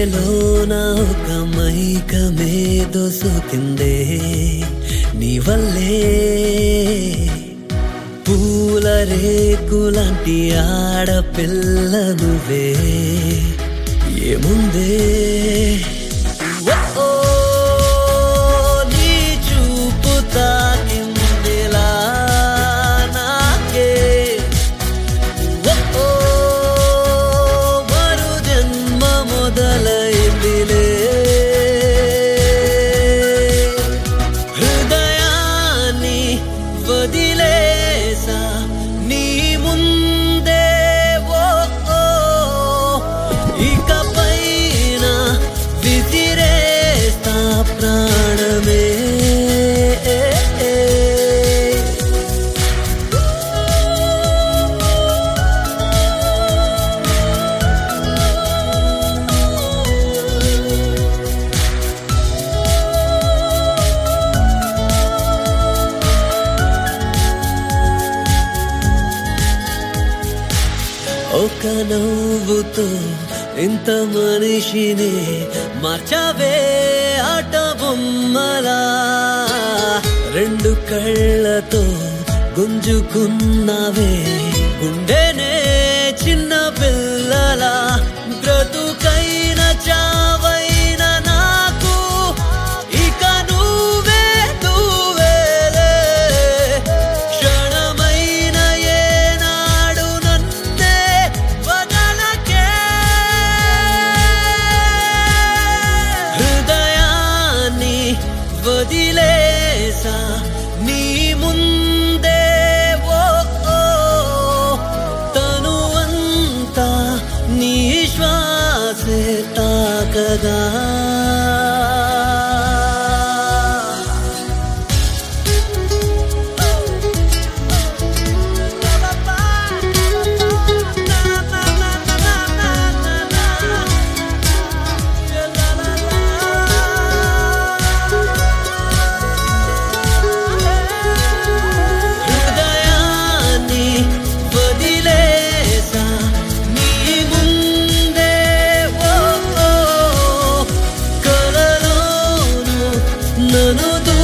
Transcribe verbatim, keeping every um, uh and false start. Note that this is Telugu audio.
గుండెలోన ఒక మైకమే దొసుకిందే నీ వల్లే పూల రేకులాంటి ఆడపిల్ల నువ్వే ఏముందే ఓ నీ చూపు తాకిందిలా నాకే ఓ మరు జన్మ మొదలైందిలే హృదయాన్ని వదిలేసా నీ ముందే ఓ ఇకపైన విసిరేస్తా ప్రాణమే ఒక నవ్వుతో ఇంత మనిషిని మార్చావే ఆట బొమ్మలా రెండు కళ్ళతో గుంజుకున్నావే గుండెనే చిన్న పిల్లలా బ్రతుకైన చావైన నాకు ఇక నువ్వే నువ్వేలే క్షణమైన ఏనాడు నన్నే వదలకే హృదయాన్ని వదిలేసా నీ ముందే ఓ తనువంతా నీ శ్వాసే తాకగా హృదయాన్ని వదిలేసా నీ ముందే ఓ కలలోను నన్ను